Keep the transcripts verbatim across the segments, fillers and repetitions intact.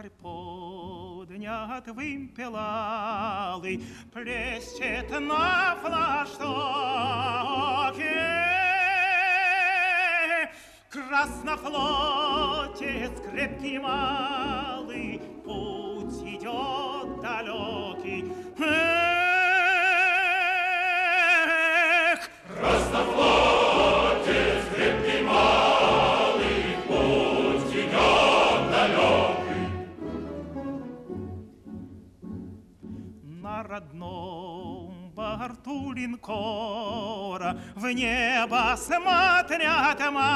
якорь поднят вымпелалый, плещет на флажке. Краснофлотец крепкий малый, путь идет далекий. Эх, Краснофлотец крепкий малый, путь идет далекий. На родном борту линкора в небо смотрят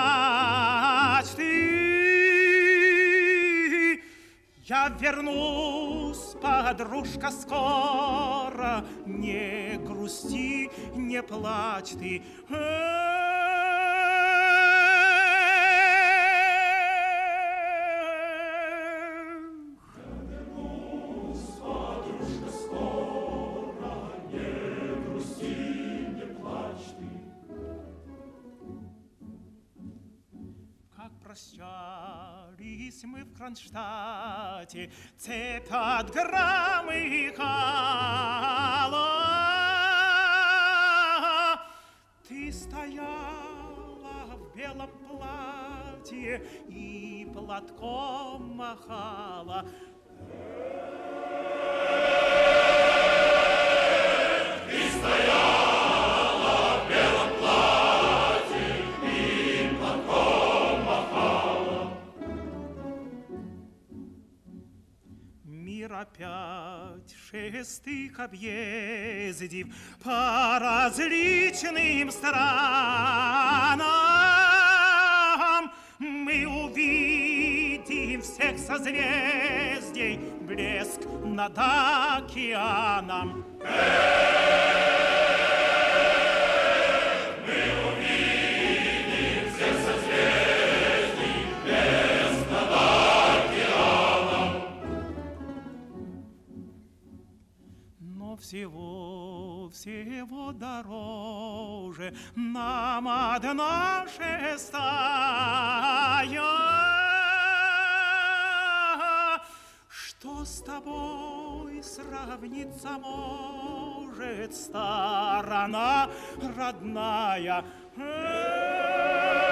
мачты. Я вернусь, подружка, скоро, не грусти, не плачь ты. Прощались мы в Кронштадте, цепь от граммы кала. Ты стояла в белом платье и платком махала. Ты стояла в белом платье и платком махала. Мир опять шестых объездив по различным странам, мы увидим всех созвездий блеск над океаном. Всего, всего дороже нам одна шестая. Что с тобой сравниться может сторона родная?